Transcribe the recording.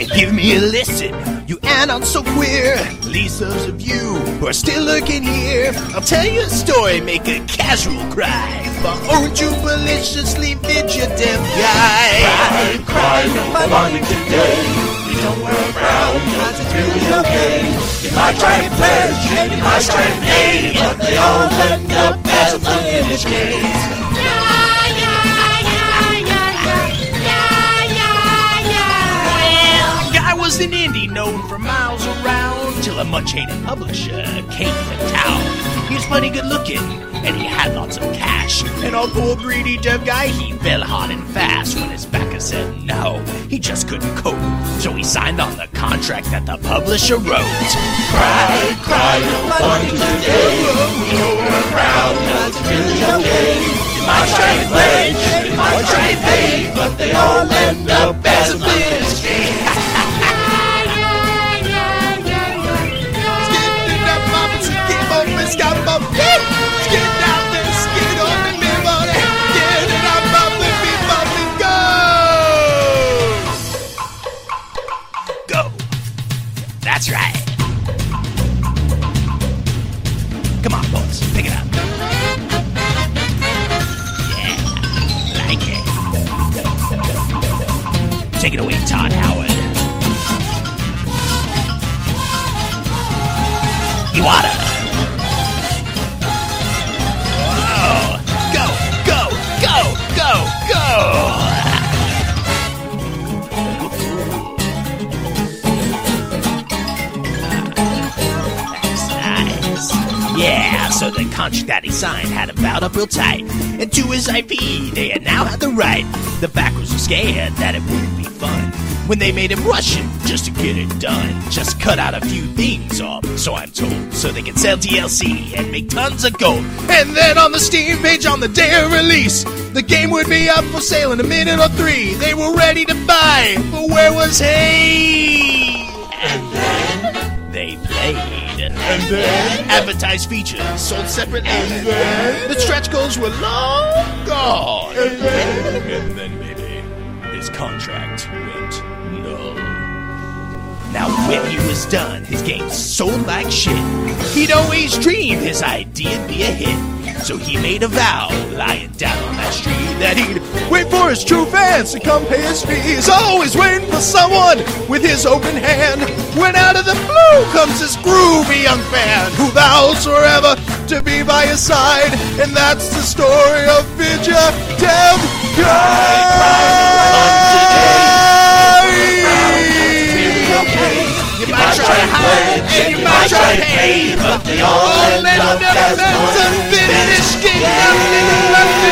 Give me a listen, you announce so queer. At least those of you who are still lurking here. I'll tell you a story, make a casual cry. But aren't you maliciously vidya deaf guy? Cry, no money today. You don't wear a frown, cause it's really okay. You might try and pledge, and you might try and pay, but they all end up as a finished case. Was an indie known for miles around till a much-hated publisher came to town. He was plenty good-looking, and he had lots of cash. And all poor greedy dev guy, he fell hard and fast when his backer said no, he just couldn't cope. So he signed on the contract that the publisher wrote. Cry, cry, no money today. We know we're proud, cause it's really okay. You might try and pledge, you might try and pay, but they all end up as a finished game. Go. That's right. Come on, boys, pick it up. Yeah, like it. Take it away, Todd Howard. Iwata. Yeah, so the contract that he signed had him bound up real tight. And to his IP, they had now had the right. The backers were scared that it wouldn't be fun when they made him rush it just to get it done. Just cut out a few things off, so I'm told, so they can sell DLC and make tons of gold. And then on the Steam page on the day of release, the game would be up for sale in a minute or three. They were ready to buy, but where was he? And then they played. And then advertised features sold separately. And then the stretch goals were long gone. And then maybe his contract went null. Now when he was done, his game sold like shit. He'd always dreamed his idea'd be a hit. So he made a vow, lying down on that street, that he'd wait for his true fans to come pay his fees. Always waiting for someone with his open hand. When out of the blue comes this groovy young fan who vows forever to be by his side. And that's the story of Vidya Dev You might try to hide and you might try to pay, but they all end up as one finished game.